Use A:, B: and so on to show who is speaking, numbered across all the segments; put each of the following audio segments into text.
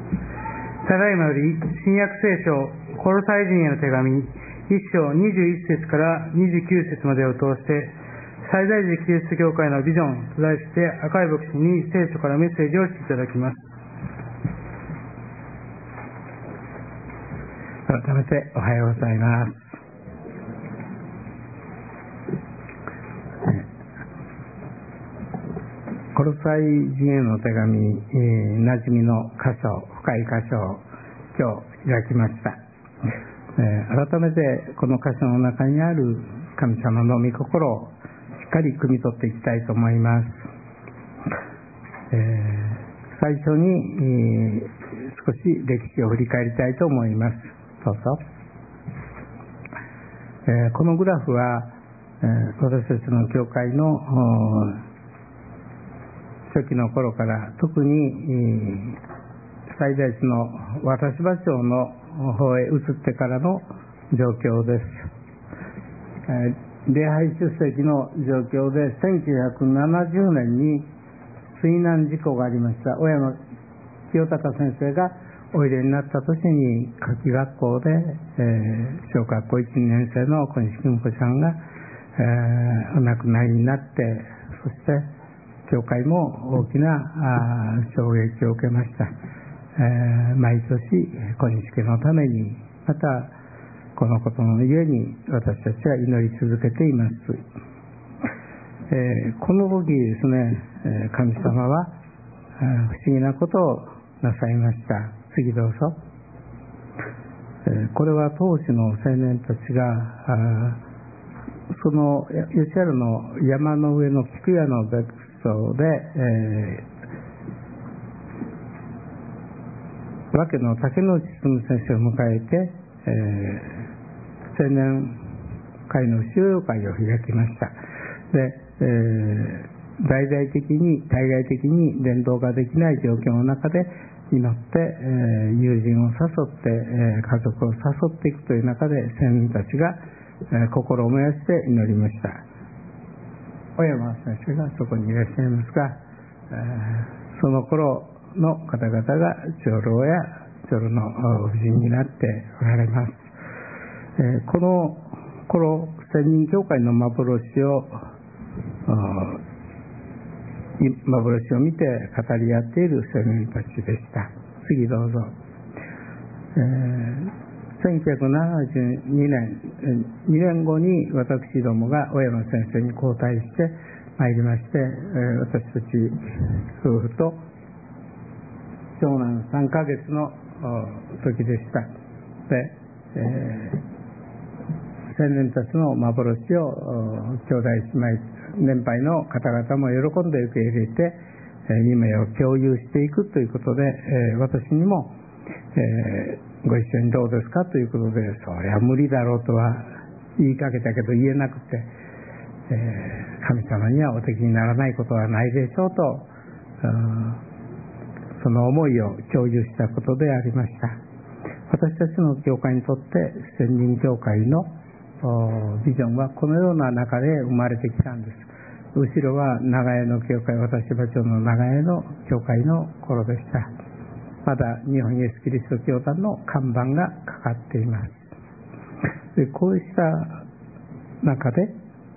A: ただいまより新約聖書コロサイ人への手紙1章21節から29節までを通して最大時キリスト教会のビジョンと題して赤い牧師に聖書からメッセージをしていただきます。
B: 改めておはようございます。コロサイ人への手紙、馴染みの箇所、深い箇所を今日開きました。改めてこの箇所の中にある神様の御心をしっかり汲み取っていきたいと思います。最初に、少し歴史を振り返りたいと思います。どうぞ。このグラフは、私たちの教会の初期の頃から特に最大地の渡芝町の方へ移ってからの状況です。礼拝出席の状況で1970年に水難事故がありました。小山清隆先生がおいでになった年に夏季学校で、小学校1年生の小西君子さんが、お亡くなりになって、そして教会も大きな衝撃を受けました。毎年小西家のためにまたこのことのゆえに私たちは祈り続けています。この時ですね、神様は不思議なことをなさいました。次どうぞ。これは当時の青年たちがその吉原の山の上の菊屋の別荘で、和家の竹野内進先生を迎えて、青年会の修養会を開きました。で、大々的に対外的に伝道ができない状況の中で祈って、友人を誘って、家族を誘っていくという中で青年たちが、心を燃やして祈りました。小山先生がそこにいらっしゃいますが、その頃の方々が長老や長老の夫人になっておられます。この頃千人教会の幻を見て語り合っている青年たちでした。次どうぞ。1972年2年後に私どもが小山先生に交代してまいりまして、私たち夫婦と長男3ヶ月の時でした。で、青年たちの幻を兄弟姉妹年配の方々も喜んで受け入れて、夢を共有していくということで、私にも、ご一緒にどうですかということで、そりゃ無理だろうとは言いかけたけど言えなくて、神様にはお敵にならないことはないでしょうと、その思いを共有したことでありました。私たちの教会にとって千人教会のビジョンはこのような中で生まれてきたんです。後ろは長江の教会、渡芝町の長江の教会の頃でした。まだ日本イエスキリスト教団の看板がかかっています。でこうした中で、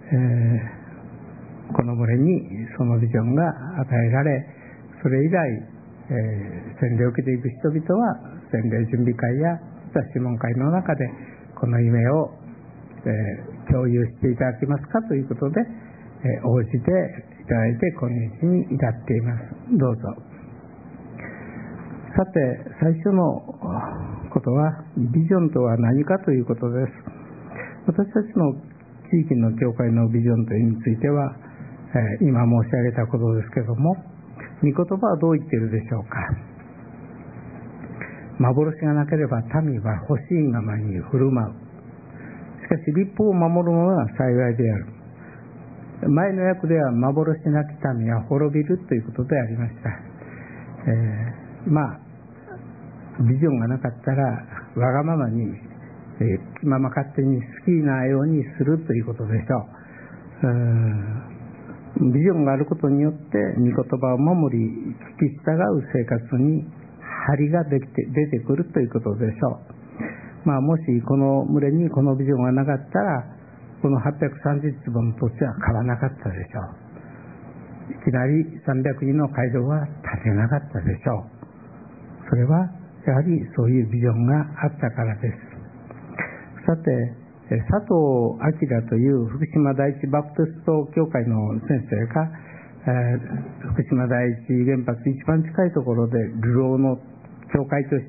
B: この群れにそのビジョンが与えられ、それ以来、洗礼を受けていく人々は洗礼準備会や諮問会の中でこの夢を、共有していただけますかということで、応じていただいて今日に至っています。どうぞ。さて、最初のことはビジョンとは何かということです。私たちの地域の教会のビジョンというについては、今申し上げたことですけれども、御言葉はどう言っているでしょうか。幻がなければ民は欲しいままに振る舞う。しかし律法を守る者は幸いである。前の訳では幻なき民は滅びるということでありました。ビジョンがなかったらわがままに、気まま勝手に好きなようにするということでしょう。ビジョンがあることによって御言葉を守り聞き従う生活に張りが出てくるということでしょう。もしこの群れにこのビジョンがなかったら、この830坪の土地は買わなかったでしょう。いきなり300人の街道は建てなかったでしょう。それはやはりそういうビジョンがあったからです。さて、佐藤明という福島第一バプテスト教会の先生が、福島第一原発一番近いところで流浪の教会として、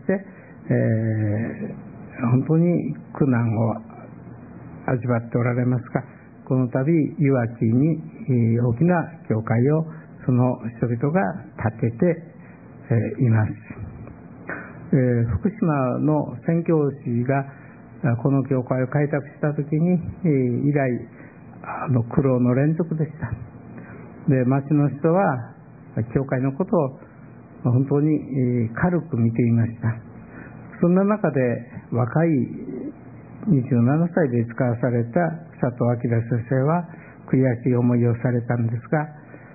B: 本当に苦難を味わっておられますが、この度いわきに大きな教会をその人々が建てています。福島の宣教師がこの教会を開拓したときに以来苦労の連続でした。で、町の人は教会のことを本当に軽く見ていました。そんな中で若い27歳で使わされた佐藤明先生は悔しい思いをされたんですが、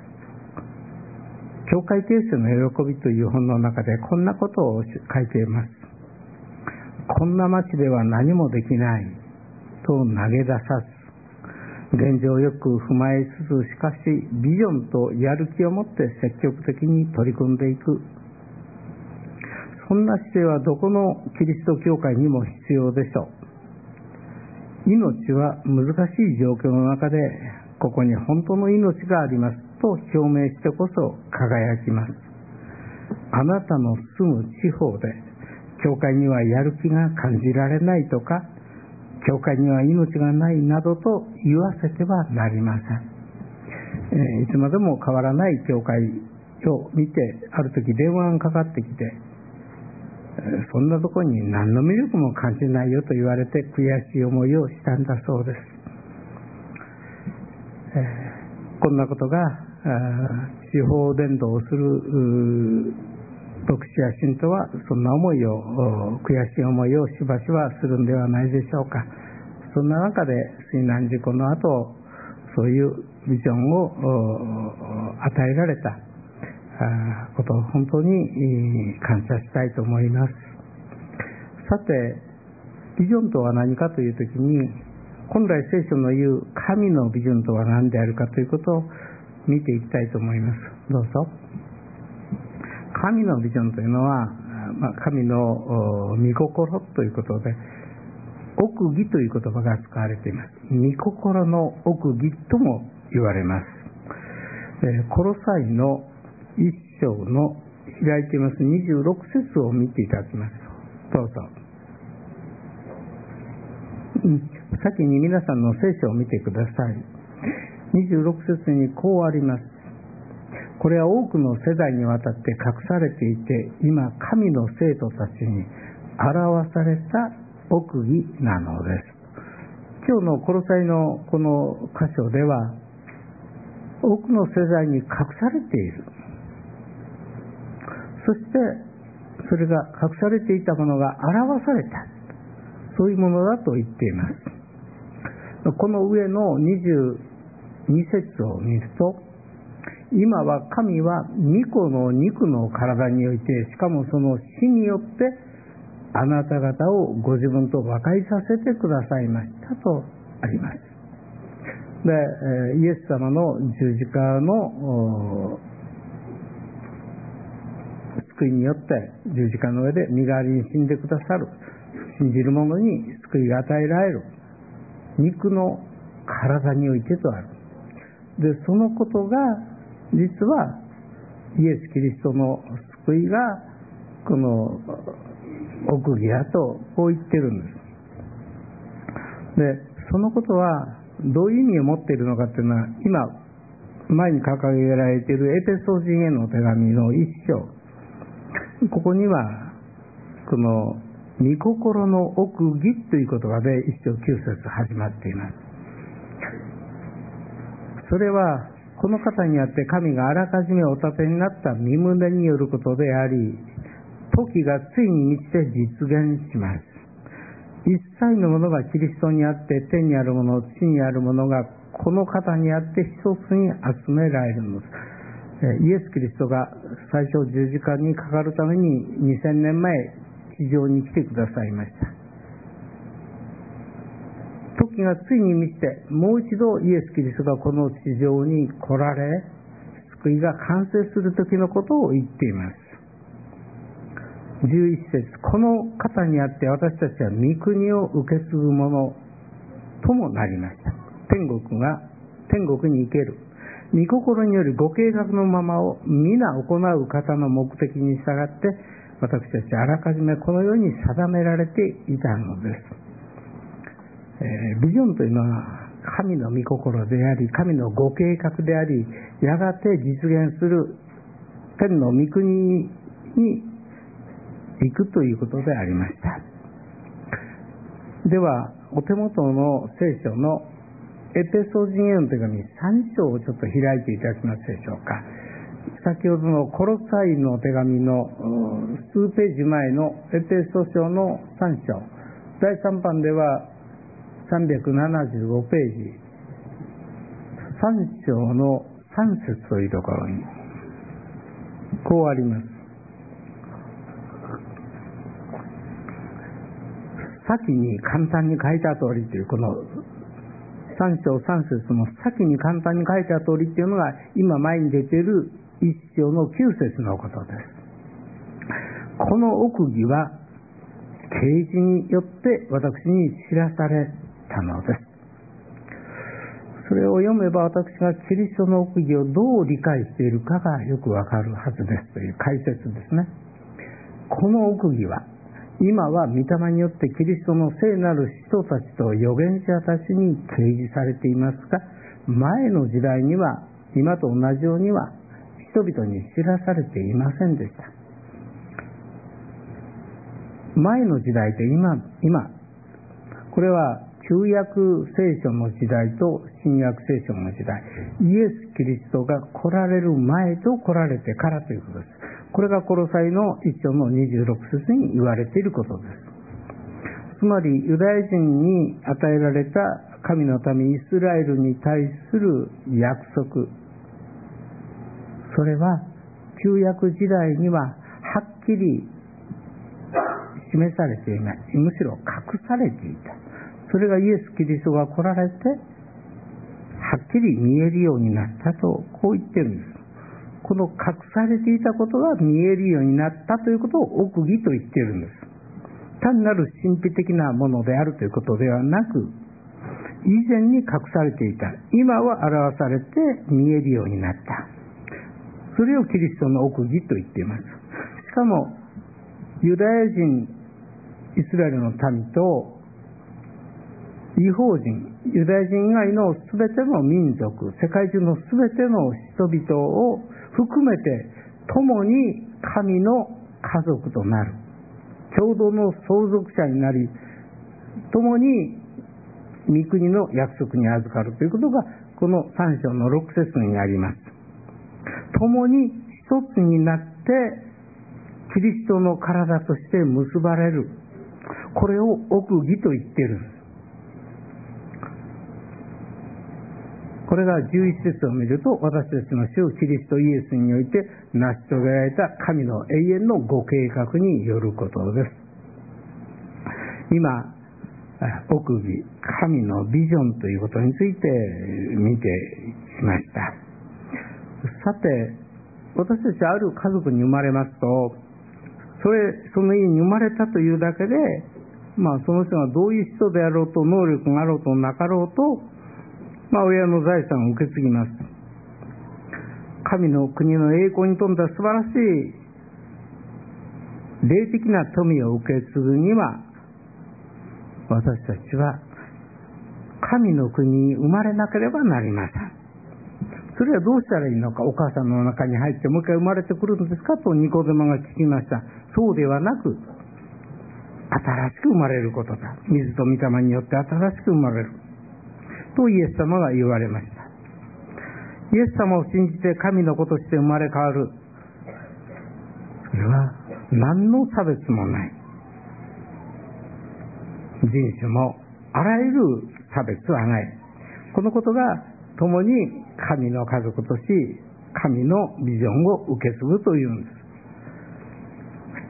B: 教会形成の喜びという本の中でこんなことを書いています。こんな町では何もできないと投げ出さず、現状をよく踏まえつつ、しかしビジョンとやる気を持って積極的に取り組んでいく、そんな姿勢はどこのキリスト教会にも必要でしょう。命は難しい状況の中でここに本当の命がありますと表明してこそ輝きます。あなたの住む地方で教会にはやる気が感じられないとか、教会には命がないなどと言わせてはなりません。いつまでも変わらない教会を見て、ある時電話がかかってきて、そんなところに何の魅力も感じないよと言われて悔しい思いをしたんだそうです。こんなことが地方伝道をする牧師や信徒はそんな思いを、悔しい思いをしばしばするんではないでしょうか。そんな中で水難事故の後、そういうビジョンを与えられたことを本当に感謝したいと思います。さて、ビジョンとは何かというときに、本来聖書の言う神のビジョンとは何であるかということを見ていきたいと思います。どうぞ。神のビジョンというのは、神の御心ということで、奥義という言葉が使われています。御心の奥義とも言われます。コロサイの一章の開いています26節を見ていただきます。どうぞ。先に皆さんの聖書を見てください。26節にこうあります。これは多くの世代にわたって隠されていて、今神の生徒たちに表された奥義なのです。今日のコロサイのこの箇所では、多くの世代に隠されている。そしてそれが隠されていたものが表された、そういうものだと言っています。この上の22節を見ると、今は神は御子の肉の体において、しかもその死によってあなた方をご自分と和解させてくださいましたとあります。で、イエス様の十字架の救いによって、十字架の上で身代わりに死んでくださる、信じる者に救いが与えられる肉の体においてとある。で、そのことが実はイエス・キリストの救いがこの奥義だとこう言ってるんです。で、そのことはどういう意味を持っているのかっていうのは、今前に掲げられているエペソ人への手紙の一章、ここにはこの御心の奥義という言葉で一章9節始まっています。それはこの方にあって神があらかじめお立てになった御胸によることであり、時がついに満ちて実現します。一切のものがキリストにあって、天にあるもの、地にあるものがこの方にあって一つに集められるのです。 イエス・キリストが最初十字架にかかるために2000年前地上に来てくださいました。時がついに満ちて、もう一度イエス・キリストがこの地上に来られ、救いが完成する時のことを言っています。11節、この方にあって私たちは御国を受け継ぐものともなりました。天国に生ける御心によりご計画のままを皆行う方の目的に従って私たちあらかじめこのように定められていたのです。ビジョンというのは神の御心であり、神のご計画であり、やがて実現する天の御国に行くということでありました。ではお手元の聖書のエペソ人への手紙3章をちょっと開いていただけますでしょうか。先ほどのコロサイの手紙の数ページ前のエペソ書の3章第3版では375ページ3章の3節というところにこうあります。先に簡単に書いた通りというこの3章3節の先に簡単に書いた通りというのが今前に出ている1章の9節のことです。この奥義は啓示によって私に知らされたのです。それを読めば私がキリストの奥義をどう理解しているかがよくわかるはずですという解説ですね。この奥義は今は御霊によってキリストの聖なる使徒たちと預言者たちに掲示されていますが、前の時代には今と同じようには人々に知らされていませんでした。前の時代と今これは旧約聖書の時代と新約聖書の時代、イエス・キリストが来られる前と来られてからということです。これがコロサイの1章の26節に言われていることです。つまりユダヤ人に与えられた神の民イスラエルに対する約束、それは旧約時代にははっきり示されていない、むしろ隠されていた。それがイエス・キリストが来られてはっきり見えるようになったとこう言ってるんです。この隠されていたことが見えるようになったということを奥義と言っているんです。単なる神秘的なものであるということではなく、以前に隠されていた、今は表されて見えるようになった、それをキリストの奥義と言っています。しかもユダヤ人イスラエルの民と異邦人、ユダヤ人以外のすべての民族、世界中のすべての人々を含めて共に神の家族となる、共同の相続者になり、共に御国の約束に預かるということがこの3章の6節にあります。共に一つになってキリストの体として結ばれる、これを奥義と言っているんです。これが11節を見ると、私たちの主キリストイエスにおいて成し遂げられた神の永遠のご計画によることです。今奥義、神のビジョンということについて見てきました。さて、私たちある家族に生まれますと、その家に生まれたというだけで、その人がどういう人であろうと、能力があろうとなかろうと、親の財産を受け継ぎます。神の国の栄光に富んだ素晴らしい霊的な富を受け継ぐには、私たちは神の国に生まれなければなりません。それはどうしたらいいのか。お母さんの中に入ってもう一回生まれてくるんですかとニコデモが聞きました。そうではなく、新しく生まれることだ。水と御霊によって新しく生まれるとイエス様が言われました。イエス様を信じて神の子として生まれ変わる、それは何の差別もない。人種もあらゆる差別はない。このことが共に神の家族とし、 神のビジョンを受け継ぐというんです。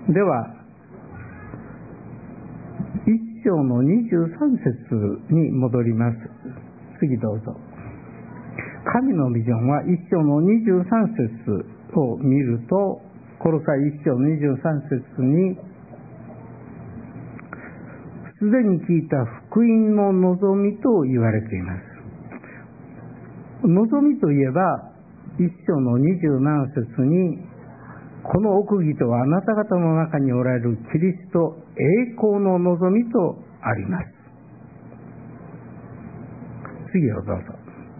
B: では、1章の23節に戻ります。次どうぞ。神のビジョンは1章の23節を見ると、コロサイ1章の23節に、すでに聞いた福音の望みと言われています。望みといえば、1章の27節に、この奥義とはあなた方の中におられるキリスト栄光の望みとあります。次をどうぞ。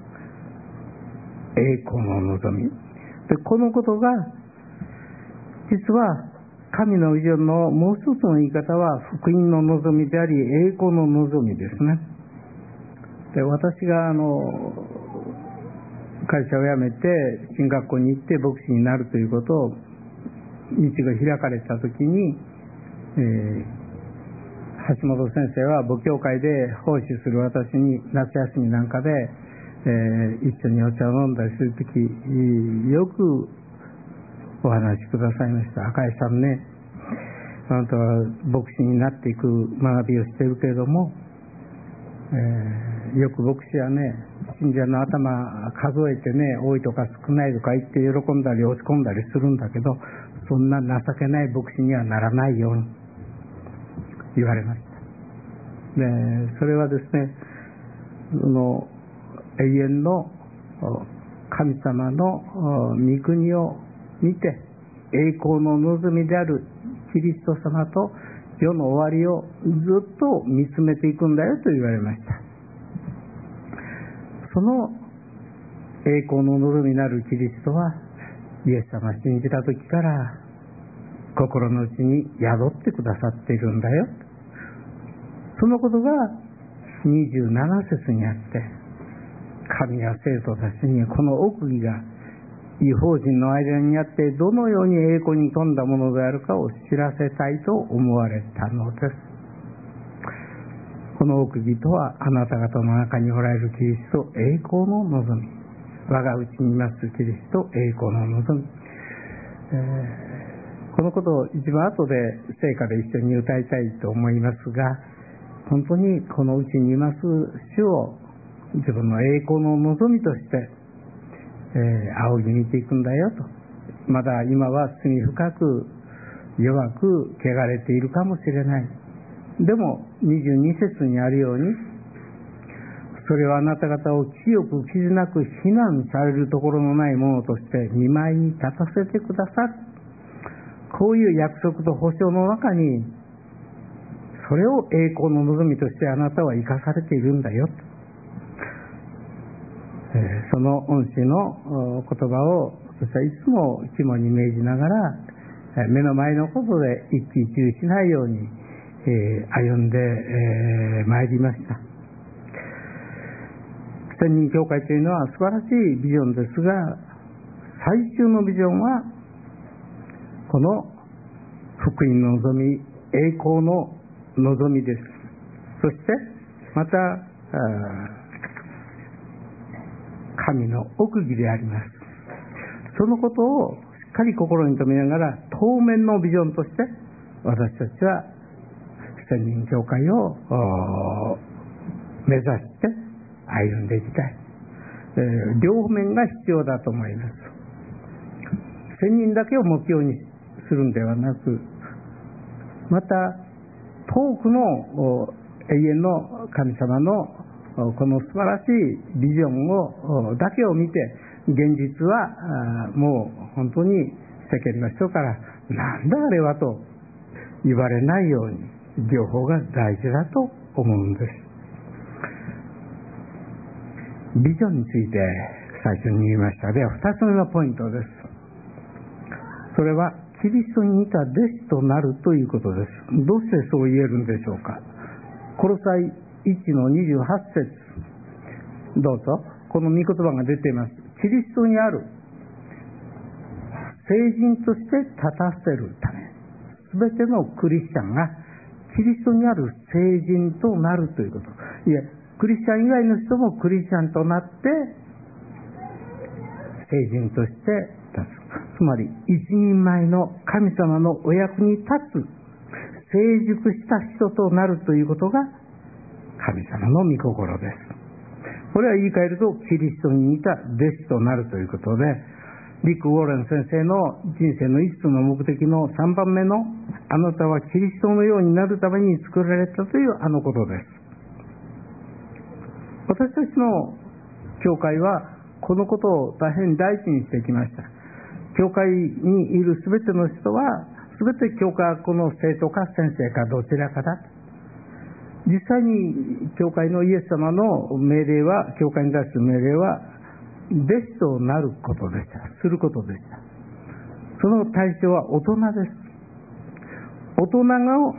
B: 栄光の望み。で、このことが、実は神のビジョンのもう一つの言い方は福音の望みであり、栄光の望みですね。で、私が会社を辞めて進学校に行って牧師になるということを道が開かれたときに、橋本先生は母教会で奉仕する私に夏休みなんかで、一緒にお茶を飲んだりするとき、よくお話しくださいました。赤井さんね、あなたは牧師になっていく学びをしているけれども、よく牧師はね、信者の頭数えてね、多いとか少ないとか言って喜んだり落ち込んだりするんだけど、そんな情けない牧師にはならないように言われました。で、それはですね、永遠の神様の御国を見て、栄光の望みであるキリスト様と世の終わりをずっと見つめていくんだよと言われました。その栄光の望みなるキリストは、イエス様を信じた時から心の内に宿ってくださっているんだよ。そのことが27節にあって、神が生徒たちにこの奥義が異邦人の間にあってどのように栄光に富んだものであるかを知らせたいと思われたのです。この奥義とは、あなた方の中におられるキリスト栄光の望み、我が内にいますキリスト栄光の望み、このことを一番後で聖歌で一緒に歌いたいと思いますが、本当にこの内にいます主を自分の栄光の望みとして仰ぎ見ていくんだよと。まだ今は罪深く弱く汚れているかもしれない。でも22節にあるように、それはあなた方を清く傷なく非難されるところのないものとして見舞いに立たせてくださる。こういう約束と保証の中に、それを栄光の望みとしてあなたは生かされているんだよ。その恩師の言葉を私はいつも肝に銘じながら、目の前のことで一喜一憂しないように歩んでまいりました。千人教会というのは素晴らしいビジョンですが、最終のビジョンはこの福音の望み、栄光の望みです。そしてまた神の奥義であります。そのことをしっかり心に留めながら、当面のビジョンとして私たちは千人教会を目指して歩んでいきたい。両面が必要だと思います。千人だけを目標にするんではなく、また遠くの永遠の神様のこの素晴らしいビジョンをだけを見て、現実はもう本当に世間の人からなんだあれはと言われないように、両方が大事だと思うんです。ビジョンについて最初に言いました。では2つ目のポイントです。それはキリストに似た弟子となるということです。どうしてそう言えるんでしょうか。コロサイ1の28節、どうぞ。この御言葉が出ています。キリストにある聖人として立たせるため、すべてのクリスチャンがキリストにある聖人となるということ。いえ、クリスチャン以外の人もクリスチャンとなって聖人として立つ。つまり一人前の神様のお役に立つ成熟した人となるということが神様の御心です。これは言い換えるとキリストに似た弟子となるということで、リック・ウォーレン先生の人生の5つの目的の3番目のあなたはキリストのようになるために作られたというあのことです。私たちの教会はこのことを大変大事にしてきました。教会にいるすべての人はすべて教会学校の生徒か先生かどちらかだ。実際に教会のイエス様の命令は、教会に対する命令は弟子となることでした。することでした。その対象は大人です。大人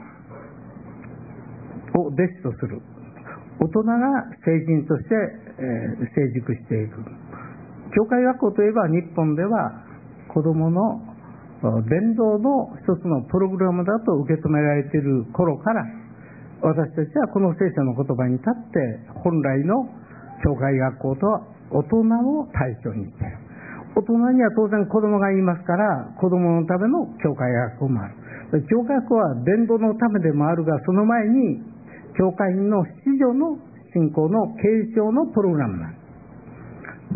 B: を弟子とする。大人が成人として成熟していく。教会学校といえば日本では子供の伝道の一つのプログラムだと受け止められている頃から、私たちはこの聖書の言葉に立って本来の教会学校とは大人を対象にしている。大人には当然子供がいますから、子供のための教会学校もある。教会学校は伝道のためでもあるが、その前に教会の子女の信仰の継承のプログラムなんです。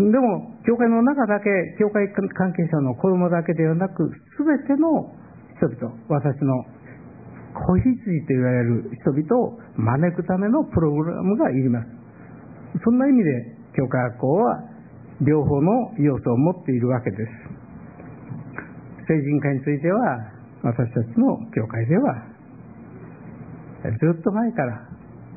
B: でも教会の中だけ、教会関係者の子供だけではなく、すべての人々、私の子羊と言われる人々を招くためのプログラムがいります。そんな意味で教会学校は両方の要素を持っているわけです。成人化については私たちの教会ではずっと前から、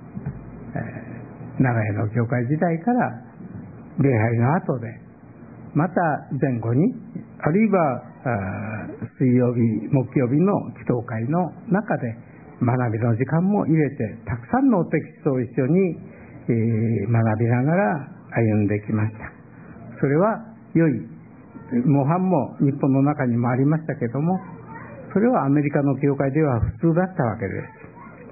B: 長屋の教会時代から礼拝の後で、また前後に、あるいは水曜日木曜日の祈祷会の中で学びの時間も入れて、たくさんのテキストを一緒に学びながら歩んできました。それは良い模範も日本の中にもありましたけども、それはアメリカの教会では普通だったわけです。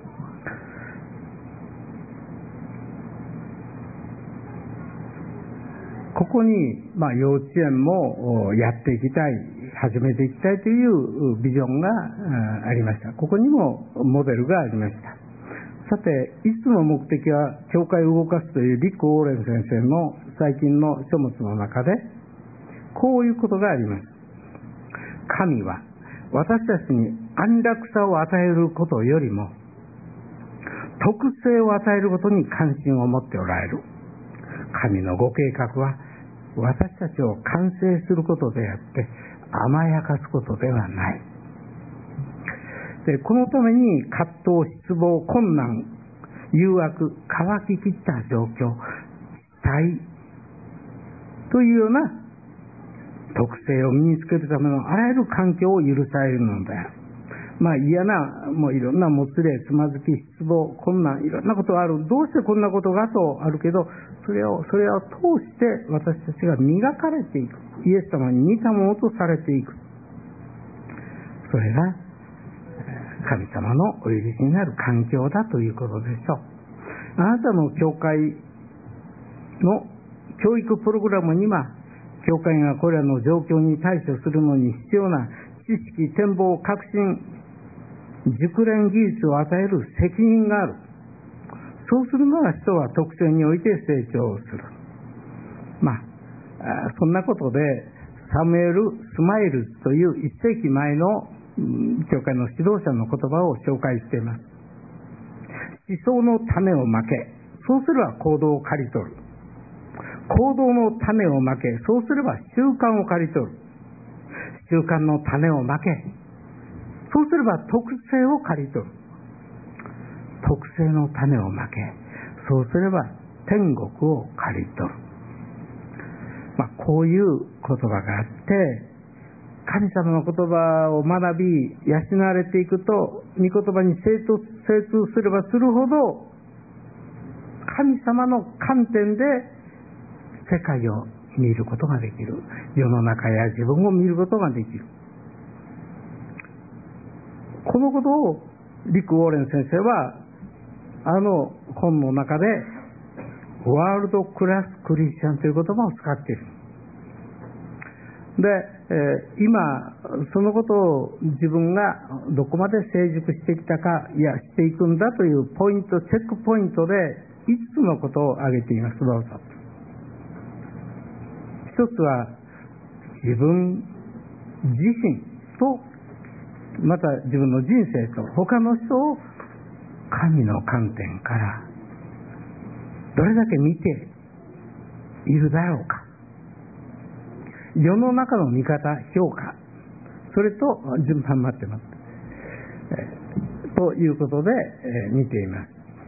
B: ここに、幼稚園もやっていきたい、始めていきたいというビジョンがありました。ここにもモデルがありました。さて、5つの目的は教会を動かすというリック・ウォーレン先生の最近の書物の中でこういうことがあります。神は私たちに安楽さを与えることよりも特性を与えることに関心を持っておられる。神のご計画は私たちを完成することであって甘やかすことではない。で、このために葛藤、失望、困難、誘惑、乾ききった状況、期待というような特性を身につけるためのあらゆる環境を許されるのである。嫌な、もういろんなもつれ、つまずき、失望、困難、いろんなことがある。どうしてこんなことがとあるけど、それを通して私たちが磨かれていく。イエス様に似たものとされていく。それが神様のお許しになる環境だということでしょう。あなたの教会の教育プログラムには、教会がこれらの状況に対処するのに必要な知識、展望、革新、熟練技術を与える責任がある。そうするなら人は特性において成長する。そんなことでサムエル・スマイルズという1世紀前の教会の指導者の言葉を紹介しています。思想の種をまけ、そうすれば行動を刈り取る。行動の種をまけ、そうすれば習慣を刈り取る。習慣の種をまけ、そうすれば特性を刈り取る。特性の種をまけ、そうすれば天国を刈り取る。こういう言葉があって、神様の言葉を学び養われていくと、御言葉に精通すればするほど、神様の観点で世界を見ることができる。世の中や自分を見ることができる。このことをリック・ウォーレン先生は本の中でワールドクラスクリスチャンという言葉を使っている。 で、今そのことを自分がどこまで成熟してきたか、いやしていくんだというポイント、チェックポイントで5つのことを挙げています。どうぞ。一つは自分自身と、また自分の人生と他の人を神の観点からどれだけ見ているだろうか。世の中の見方、評価、それと順番待ってます、ということで、見ています。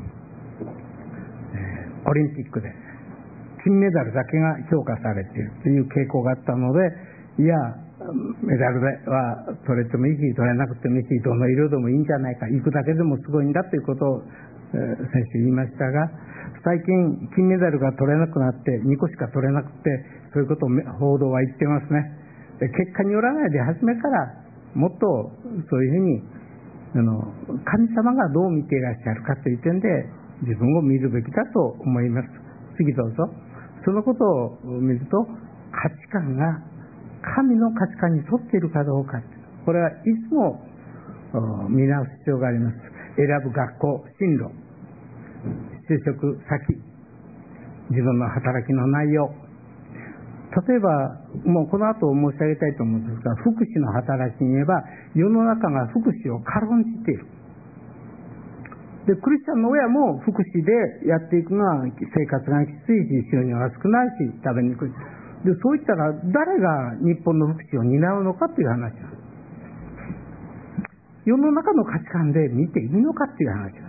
B: オリンピックで金メダルだけが評価されているという傾向があったので、いやメダルは取れてもいいし取れなくてもいいし、どの色でもいいんじゃないか、行くだけでもすごいんだということを、先週言いましたが、最近金メダルが取れなくなって2個しか取れなくて、そういうことを報道は言ってますね。で、結果によらないで初めからもっとそういうふうに神様がどう見ていらっしゃるかという点で自分を見るべきだと思います。次どうぞ。そのことを見ると、価値観が神の価値観に沿っているかどうか、これはいつも見直す必要があります。選ぶ学校、進路、就職先、自分の働きの内容、例えばもうこの後申し上げたいと思うんですが、福祉の働きに言えば世の中が福祉を軽んじている。で、クリスチャンの親も福祉でやっていくが生活がきついし、収入が少ないし、食べにくい。で、そういったら誰が日本の福祉を担うのかという話なんです。世の中の価値観で見ていいのかという話なんです。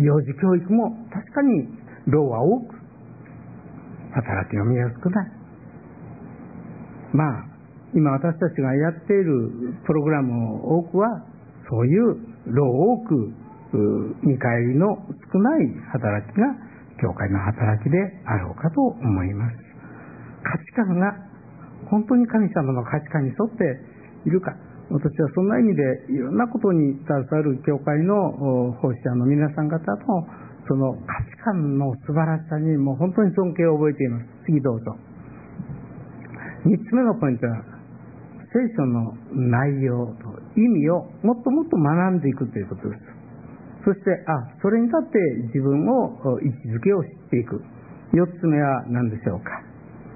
B: 幼児教育も確かに労は多く、働きの身が少ない。まあ今私たちがやっているプログラムの多くはそういう労多く見返りの少ない働きが教会の働きであろうかと思います。価値観が本当に神様の価値観に沿っているか、私はそんな意味でいろんなことに携わる教会の奉仕者の皆さん方のその価値観の素晴らしさにもう本当に尊敬を覚えています。次どうぞ。3つ目のポイントは聖書の内容と意味をもっともっと学んでいくということです。そしてそれに立って自分を位置づけを知っていく。4つ目は何でしょうか。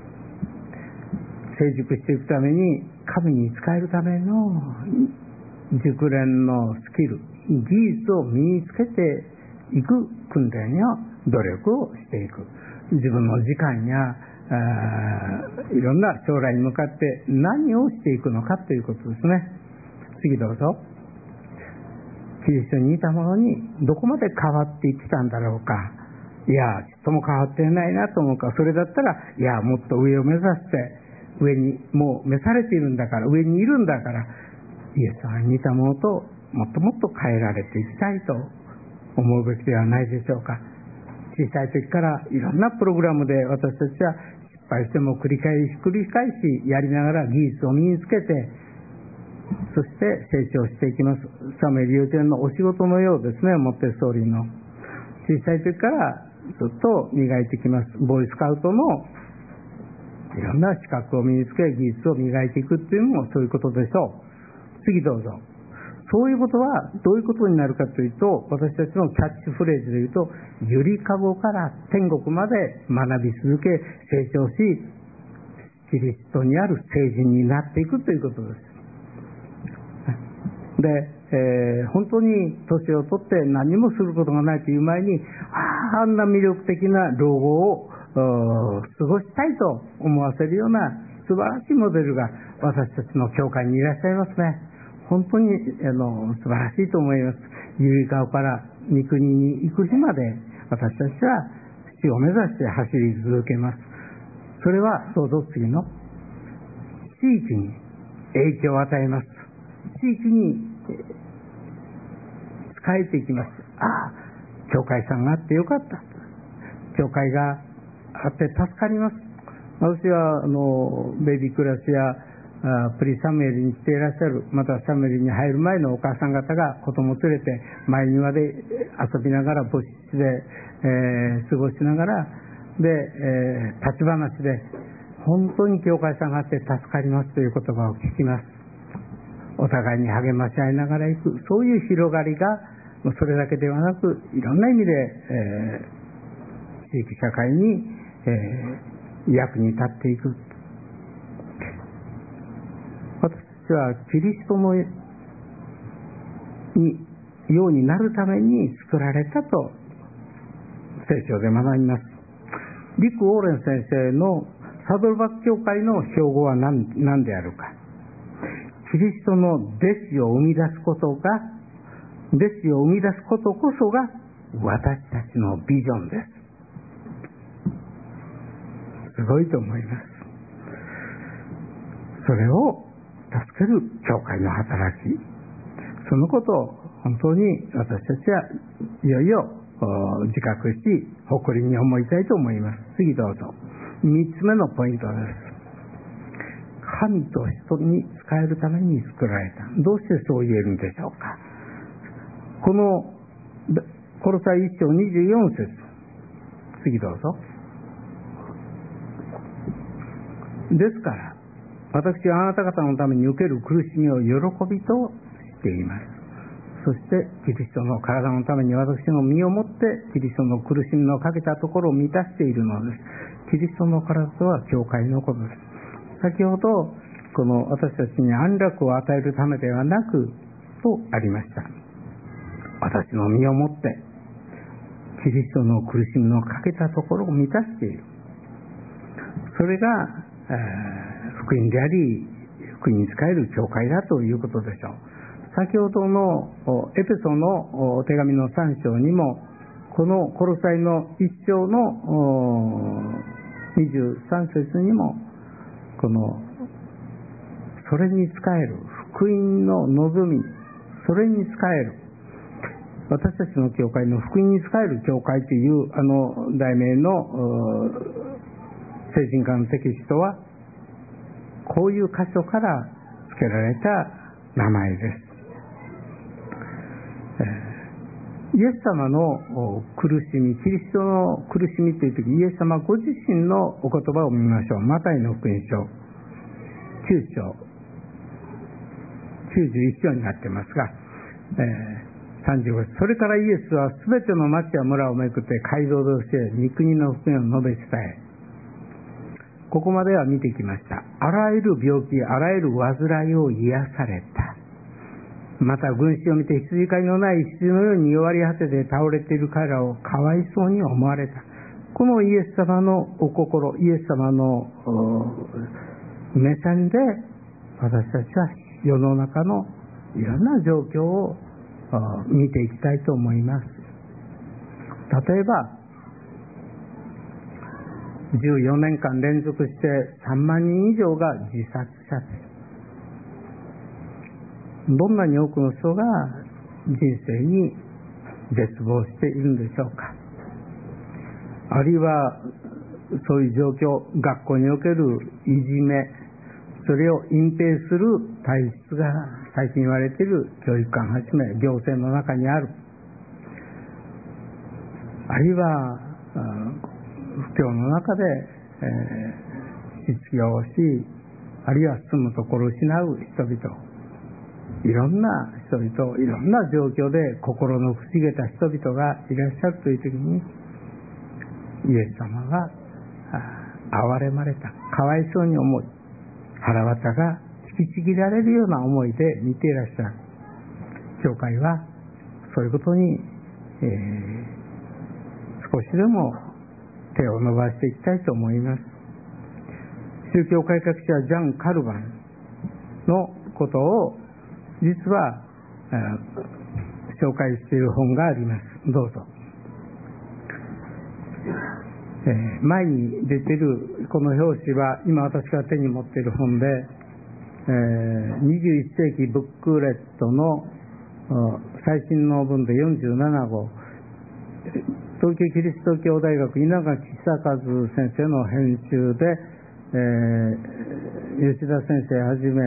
B: 成熟していくために神に仕えるための熟練のスキル、技術を身につけていく訓練や努力をしていく。自分の時間やいろんな将来に向かって何をしていくのかということですね。次どうぞ。キリストに似たものにどこまで変わっていってたんだろうか。いやちょっとも変わってないなと思うか。それだったらいやもっと上を目指して上にもう召されているんだから、上にいるんだから、イエス様に似たものともっともっと変えられていきたいと思うべきではないでしょうか。小さい時からいろんなプログラムで私たちは失敗しても繰り返しやりながら技術を身につけて、そして成長していきます。サムエル幼稚園のお仕事のようですね。モンテッソーリの小さい時からずっと磨いてきます。ボーイスカウトのいろんな資格を身につけ、技術を磨いていくっていうのもそういうことでしょう。次どうぞ。そういうことはどういうことになるかというと、私たちのキャッチフレーズでいうと、ゆりかごから天国まで学び続け、成長し、キリストにある聖人になっていくということです。で、本当に年を取って何もすることがないという前に、あんな魅力的な老後を過ごしたいと思わせるような素晴らしいモデルが私たちの教会にいらっしゃいますね。本当に素晴らしいと思います。ゆりかごから御国に行く日まで私たちは死を目指して走り続けます。それはどうぞ次の地域に影響を与えます。地域に仕えていきます。教会さんがあってよかった。教会があって助かります。私はベビークラスやプリサムエルに来ていらっしゃる、またサムエルに入る前のお母さん方が子供を連れて前庭で遊びながら墓地で、過ごしながらで、立ち話で本当に教会さんがあって助かりますという言葉を聞きます。お互いに励まし合いながら行く、そういう広がりがそれだけではなく、いろんな意味で、地域社会に、役に立っていく。私はキリストのようになるために作られたと聖書で学びます。リク・オーレン先生のサドルバック教会の標語は何であるか。キリストの弟子を生み出すことこそが私たちのビジョンです。すごいと思います。それを助ける教会の働き、そのことを本当に私たちはいよいよ自覚し誇りに思いたいと思います。次どうぞ。3つ目のポイントです。神と人に仕えるために作られた。どうしてそう言えるんでしょうか。このコロサイ1章24節、次どうぞ。ですから私はあなた方のために受ける苦しみを喜びとしています。そしてキリストの体のために私の身をもってキリストの苦しみのかけたところを満たしているのです。キリストの体とは教会のことです。先ほどこの私たちに安楽を与えるためではなくとありました。私の身をもってキリストの苦しみのかけたところを満たしている。それが福音であり福音に仕える教会だということでしょう。先ほどのエペソの手紙の3章にもこのコロサイの1章の23節にもこのそれに仕える福音の望み、それに仕える私たちの教会の福音に仕える教会という題名の聖人化のテキストはこういう箇所から付けられた名前です。イエス様の苦しみ、キリストの苦しみというとき、イエス様ご自身のお言葉を見ましょう。マタイの福音書9章91章になってますが、35節。それからイエスはすべての町や村をめくって街道として御国の福音を述べ伝え、ここまでは見てきました。あらゆる病気、あらゆる患いを癒された。また群衆を見て羊飼いのない羊のように弱り果てて倒れている彼らをかわいそうに思われた。このイエス様のお心、イエス様の目線で私たちは世の中のいろんな状況を見ていきたいと思います。例えば14年間連続して3万人以上が自殺者です。どんなに多くの人が人生に絶望しているんでしょうか。あるいはそういう状況、学校におけるいじめ、それを隠蔽する体質が最近言われている教育官はじめ行政の中にある。あるいは不況の中で、失業をし、あるいは住むところを失う人々、いろんな人々、いろんな状況で心のくしげた人々がいらっしゃるという時に、イエス様が憐れまれた、かわいそうに思い、腹渡が引きちぎられるような思いで見ていらっしゃる。教会はそういうことに、少しでも手を伸ばしていきたいと思います。宗教改革者ジャン・カルバンのことを実は紹介している本があります。どうぞ。前に出ているこの表紙は今私が手に持っている本で、21世紀ブックレットの最新の文で47号、東京キリスト教大学稲垣久和先生の編集で、吉田先生はじめ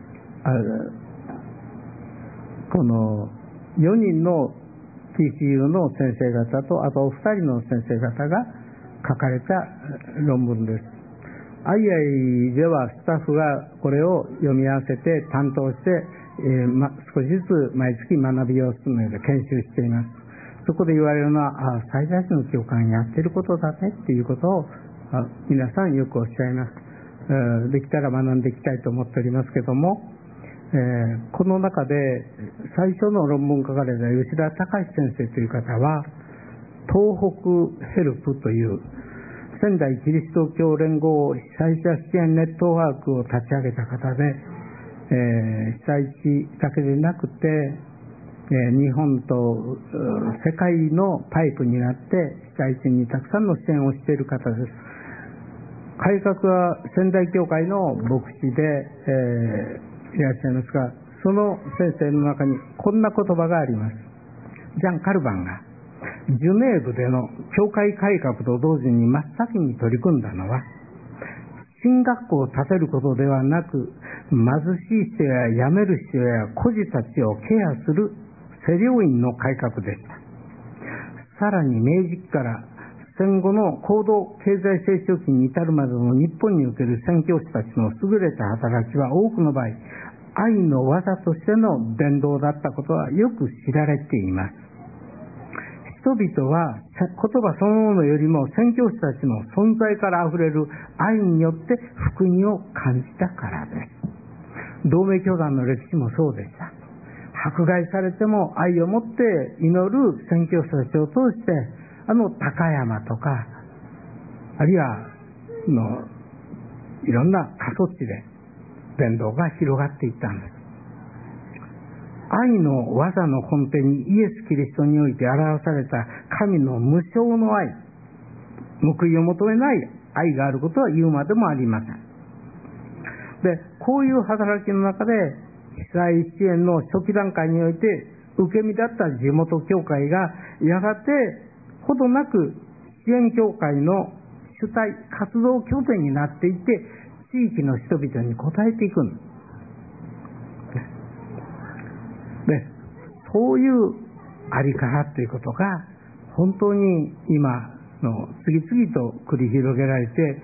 B: この4人の TCU の先生方とあと2人の先生方が書かれた論文です。 II ではスタッフがこれを読み合わせて担当して、少しずつ毎月学びを進めて研修しています。そこで言われるのは、最大種の教会がやっていることだねっていうことを皆さんよくおっしゃいます。できたら学んでいきたいと思っておりますけども、この中で最初の論文書かれた吉田隆先生という方は、東北ヘルプという仙台キリスト教連合被災者支援ネットワークを立ち上げた方で、被災地だけでなくて、日本と世界のパイプになって被災地にたくさんの支援をしている方です。改革は仙台教会の牧師で、いらっしゃいますが、その先生の中にこんな言葉があります。ジャン・カルバンがジュネーブでの教会改革と同時に真っ先に取り組んだのは、進学校を建てることではなく、貧しい人や辞める人や孤児たちをケアする施療院の改革でした。さらに明治期から戦後の高度経済成長期に至るまでの日本における宣教師たちの優れた働きは多くの場合、愛の技としての伝道だったことはよく知られています。人々は言葉そのものよりも宣教師たちの存在からあふれる愛によって福音を感じたからです。同盟教団の歴史もそうでした。迫害されても愛を持って祈る宣教師たちを通して、高山とか、あるいはいろんな過疎地で伝道が広がっていったんです。愛の技の根底にイエス・キリストにおいて表された神の無償の愛、報いを求めない愛があることは言うまでもありません。で、こういう働きの中で被災支援の初期段階において受け身だった地元教会がやがてほどなく支援教会の主体活動拠点になっていって地域の人々に応えていくんです。で、そういうあり方ということが本当に今の次々と繰り広げられて、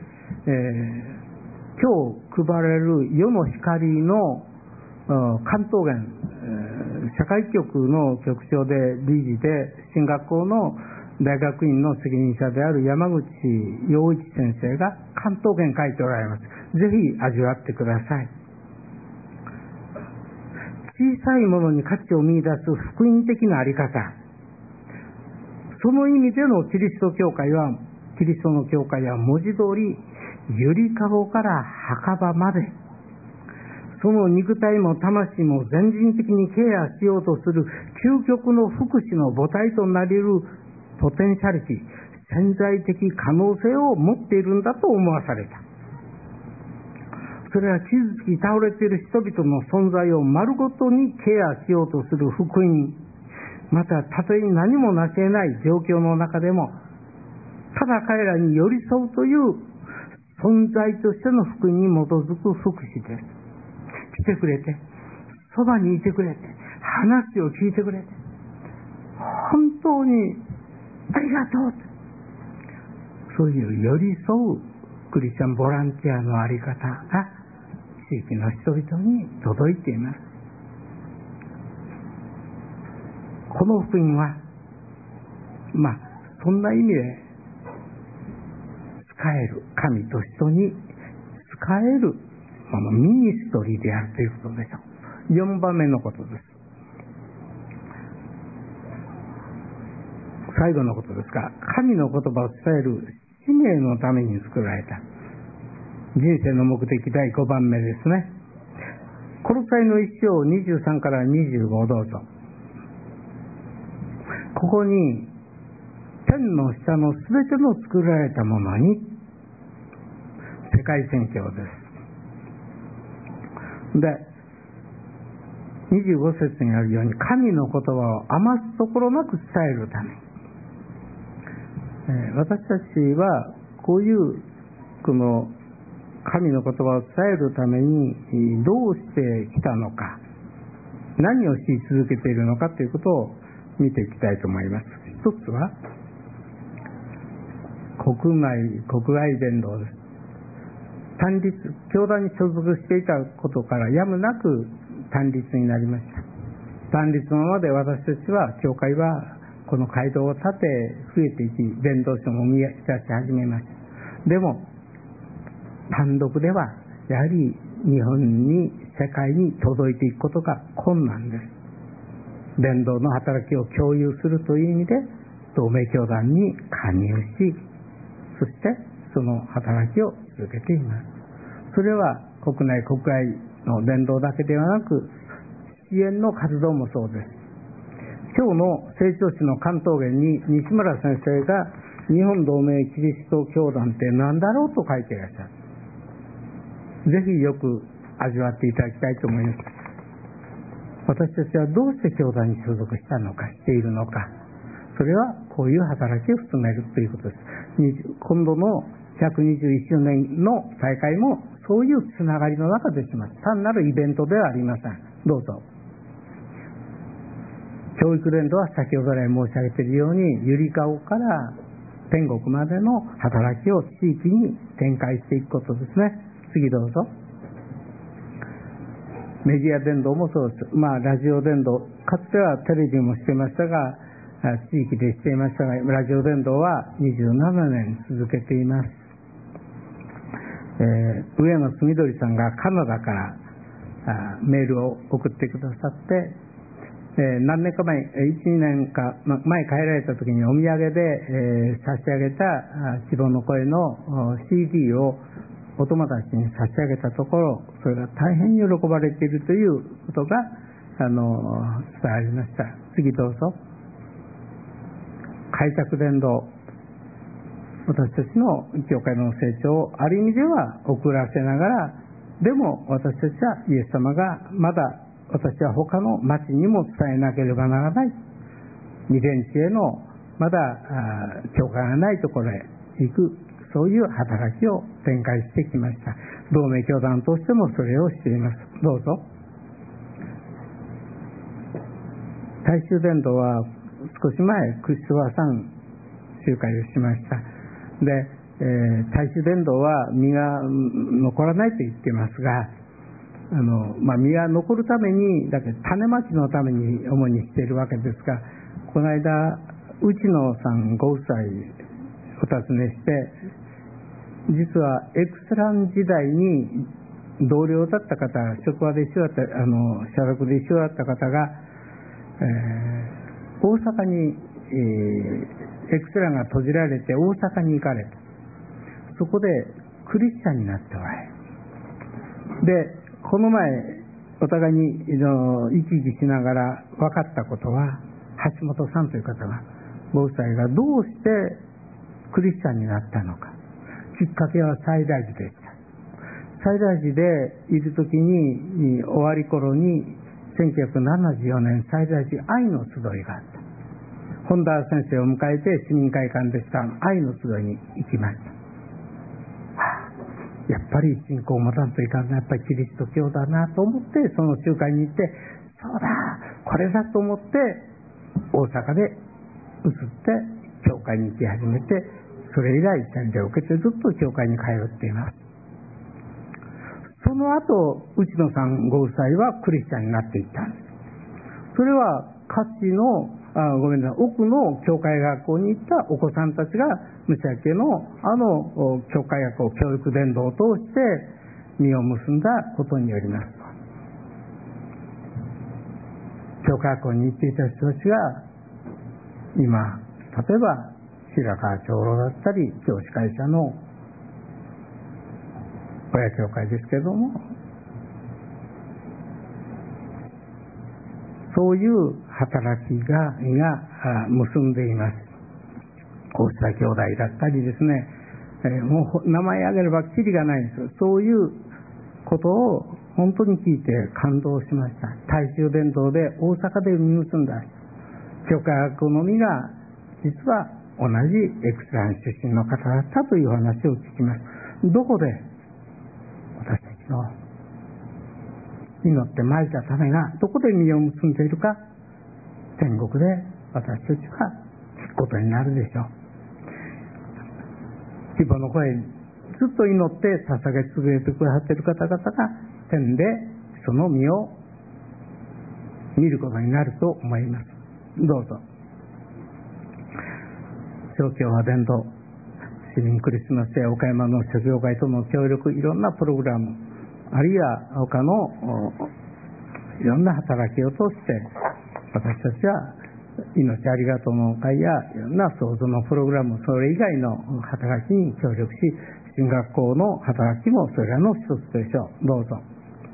B: 今日配られる世の光の関東圏、社会局の局長で理事で進学校の大学院の責任者である山口洋一先生が関東圏書いておられます。ぜひ味わってください。小さいものに価値を見出す福音的なあり方、その意味でのキリストの教会は文字通りゆりかごから墓場まで、その肉体も魂も全人的にケアしようとする究極の福祉の母体となり得るポテンシャリティ、潜在的可能性を持っているんだと思わされた。それは傷つき倒れている人々の存在を丸ごとにケアしようとする福音、またたとえ何もなし得ない状況の中でもただ彼らに寄り添うという存在としての福音に基づく福祉です。来てくれて、そばにいてくれて、話を聞いてくれて、本当にありがとう、そういう寄り添うクリスチャンボランティアのあり方が地域の人々に届いています。この福音はそんな意味で使える、神と人に使えるミニストリーであるということでしょう。4番目のことです。最後のことですが、神の言葉を伝える使命のために作られた人生の目的第5番目ですね。コロサイの1章23から25をどうぞ。ここに天の下のすべての作られたものに世界宣教です。で、25節にあるように神の言葉を余すところなく伝えるために、私たちはこういうこの神の言葉を伝えるためにどうしてきたのか、何をし続けているのかということを見ていきたいと思います。一つは国外伝道です。 単立、教団に所属していたことからやむなく単立になりました。単立のままで私たちは、教会はこの街道を立て増えていき、伝道者も生み出し始めました。でも単独ではやはり日本に、世界に届いていくことが困難です。伝道の働きを共有するという意味で同盟教団に加入し、そしてその働きを続けています。それは国内国外の伝道だけではなく、支援の活動もそうです。今日の成長史の関東言に西村先生が日本同盟キリスト教団って何だろうと書いていらっしゃる。ぜひよく味わっていただきたいと思います。私たちはどうして教団に所属したのか、しているのか、それはこういう働きを進めるということです。今度の121周年の大会もそういうつながりの中でします。単なるイベントではありません。どうぞ。教育連動は先ほど来申し上げているように、ゆりかごから天国までの働きを地域に展開していくことですね。次どうぞ。メディア伝道もそうです。ラジオ伝道、かつてはテレビもしてましたが、地域でしていましたが、ラジオ伝道は27年続けています。上野すみどりさんがカナダからメールを送ってくださって、何年か前、1、2年か前帰られた時にお土産で、差し上げた希望の声の CD をお友達に差し上げたところ、それが大変喜ばれているということが伝わりました。次どうぞ。開拓伝道、私たちの教会の成長をある意味では遅らせながら、でも私たちはイエス様がまだ私は他の町にも伝えなければならない、未伝地へのまだ教会がないところへ行く、そういう働きを展開してきました。同盟教団としてもそれをしています。どうぞ。大衆伝道は少し前クリストファーさん集会をしました。で、大衆伝道は実が残らないと言っていますが、実が残るためにだけ種まきのために主にしているわけですが、この間内野さんご夫妻お尋ねして、実はエクスラン時代に同僚だった方、職場で一緒だった社宅で一緒だった方が、大阪に、エクスランが閉じられて大阪に行かれた。そこでクリスチャンになっておられる。で、この前お互いに行き来しながら分かったことは、橋本さんという方が、ご夫妻がどうしてクリスチャンになったのか。きっかけは西大寺でした。西大寺でいるときに、終わり頃に1974年西大寺愛の集いがあった。本田先生を迎えて市民会館でした愛の集いに行きました。やっぱり信仰を持たんといかんな、やっぱりキリスト教だなと思って、その集会に行って、そうだこれだと思って大阪で移って教会に行き始めて、それ以来洗礼を受けてずっと教会に通っています。その後内野さんご夫妻はクリスチャンになっていったんです。それは勝地の奥の教会学校に行ったお子さんたちが武者家の教会学校教育伝道を通して実を結んだことによります。教会学校に行っていた人たちが今、例えば白川長老だったり教師会社の親教会ですけれども、そういう働きが結んでいます。大下兄弟だったりですね、もう名前挙げればきりがないんです。そういうことを本当に聞いて感動しました。大衆伝道で大阪で実結んだ教会学校のみが実は同じエクスラン出身の方だったという話を聞きます。どこで私たちの祈ってまいたためがどこで実を結んでいるか、天国で私たちは聞くことになるでしょう。希望の声ずっと祈って捧げ続けてくださっている方々が天でその身を見ることになると思います。どうぞ小共和伝道市民クリスマスや岡山の諸教会との協力、いろんなプログラム、あるいは他のいろんな働きを通して、私たちは命ありがとうの会やいろんな創造のプログラム、それ以外の働きに協力し、進学校の働きもそれらの一つでしょう。どうぞ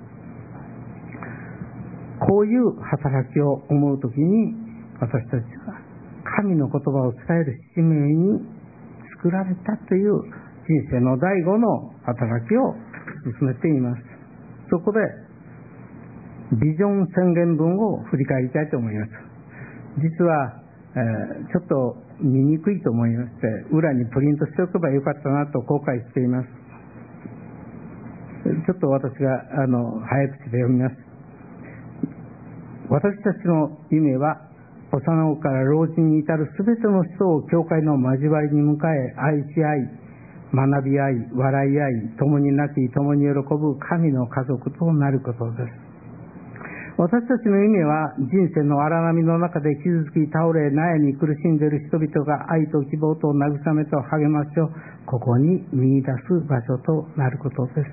B: こういう働きを思うときに、私たちは神の言葉を伝える使命に作られたという人生の第五の働きを進めています。そこでビジョン宣言文を振り返りたいと思います。実は、ちょっと見にくいと思いまして、裏にプリントしておけばよかったなと後悔しています。ちょっと私が早口で読みます。私たちの夢は、幼子から老人に至るすべての人を教会の交わりに迎え、愛し合い、学び合い、笑い合い、共に泣き、共に喜ぶ神の家族となることです。私たちの夢は、人生の荒波の中で傷つき、倒れ、悩み、苦しんでいる人々が愛と希望と慰めと励ましをここに見出す場所となることです。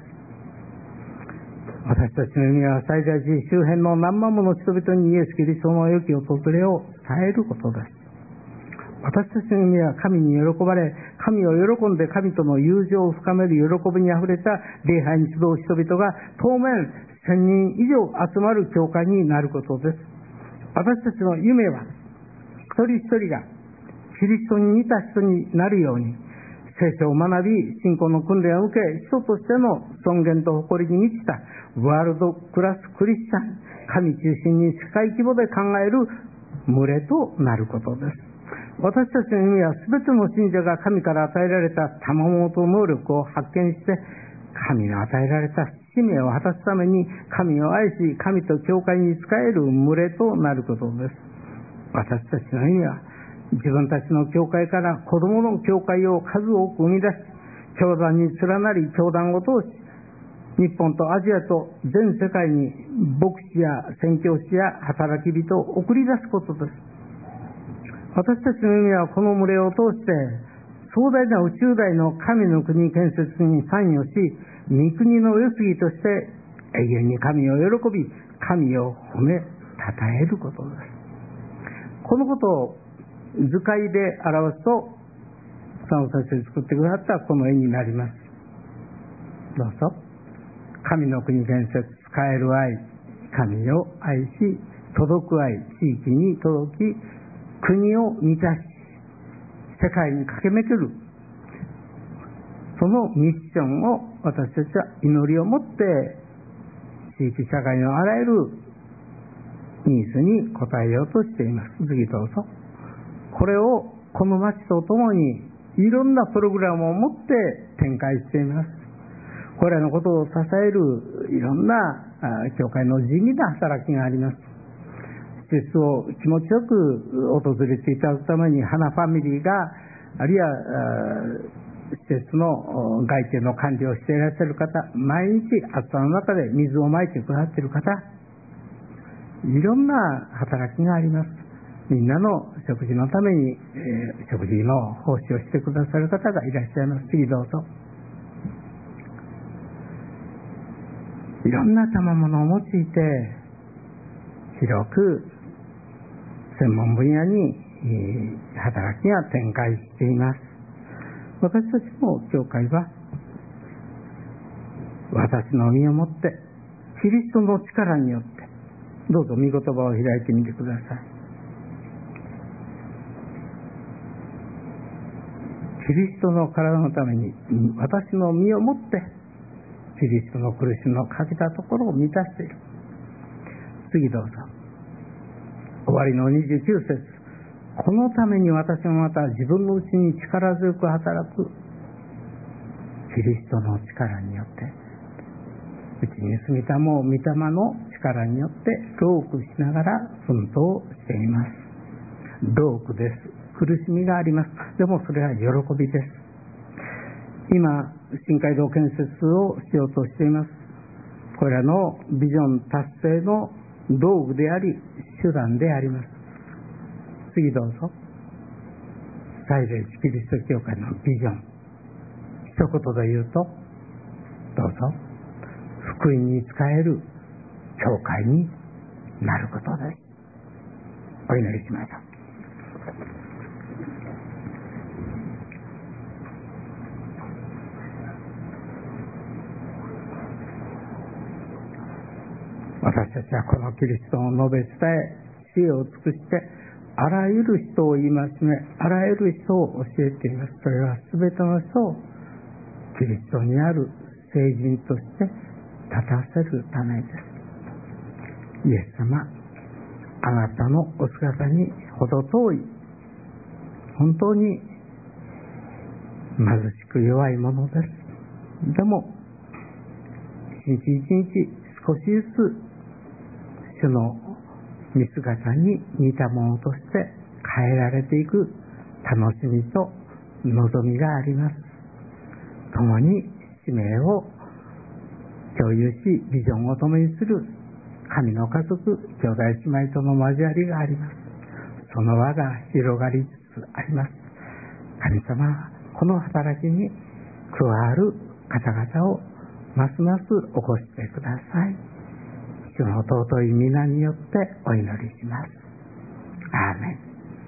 B: 私たちの夢は、最大寺周辺の何万もの人々にイエス・キリストの良き訪れを伝えることです。私たちの夢は、神に喜ばれ、神を喜んで神との友情を深める喜びにあふれた礼拝に集う人々が当面1000人以上集まる教会になることです。私たちの夢は、一人一人がキリストに似た人になるように、聖書を学び、信仰の訓練を受け、人としての尊厳と誇りに満ちたワールドクラスクリスチャン、神中心に世界規模で考える群れとなることです。私たちの夢は、すべての信者が神から与えられた賜物と能力を発見して、神の与えられた使命を果たすために神を愛し、神と教会に仕える群れとなることです。私たちの夢は、自分たちの教会から子供の教会を数多く生み出し、教団に連なり、教団を通し、日本とアジアと全世界に牧師や宣教師や働き人を送り出すことです。私たちの夢は、この群れを通して壮大な宇宙大の神の国建設に参与し、御国の世継ぎとして永遠に神を喜び、神を褒めたたえることです。このことを図解で表すと、佐野先生作ってくださったこの絵になります。どうぞ。神の国建設、使える愛、神を愛し、届く愛、地域に届き、国を満たし、世界に駆け巡る、そのミッションを私たちは祈りを持って地域社会のあらゆるニーズに応えようとしています。次どうぞ。これをこの町とともにいろんなプログラムを持って展開しています。これらのことを支えるいろんな教会の地味な働きがあります。施設を気持ちよく訪れていただくために、花ファミリーが、あるいは施設の外形の管理をしていらっしゃる方、毎日暑さの中で水をまいてくださっている方、いろんな働きがあります。みんなの食事のために、食事の奉仕をしてくださる方がいらっしゃいます。次どうぞ。いろんな賜物を用いて広く専門分野に働きが展開しています。私たちも教会は、私の身をもってキリストの力によって、どうぞ御言葉を開いてみてください。キリストの体のために私の身をもってキリストの苦しみのかけたところを満たしている。次どうぞ。終わりの29節。このために私もまた自分のうちに力強く働くキリストの力によって、うちに住みたも御霊の力によって労苦しながら奮闘しています。労苦です。苦しみがあります。でもそれは喜びです。今新街道建設をしようとしています。これらのビジョン達成の道具であり手段であります。次どうぞ。西礼寺キリスト教会のビジョン、一言で言うと、どうぞ福音に使える教会になることです。お祈りしましょう。私たちはこのキリストを述べ伝え、知恵を尽くしてあらゆる人を戒め、あらゆる人を教えています。それはすべての人をキリストにある聖人として立たせるためです。イエス様、あなたのお姿にほど遠い、本当に貧しく弱いものです。でも一日一日少しずつ主の見姿に似たものとして変えられていく楽しみと望みがあります。共に使命を共有し、ビジョンを共にする神の家族、兄弟姉妹との交わりがあります。その輪が広がりつつあります。神様、この働きに加わる方々をますます起こしてください。主の尊い皆によってお祈りします。アーメン。